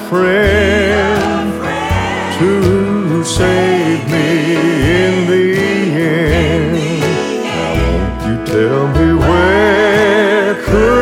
friend to save me in the end. Now won't you tell me where could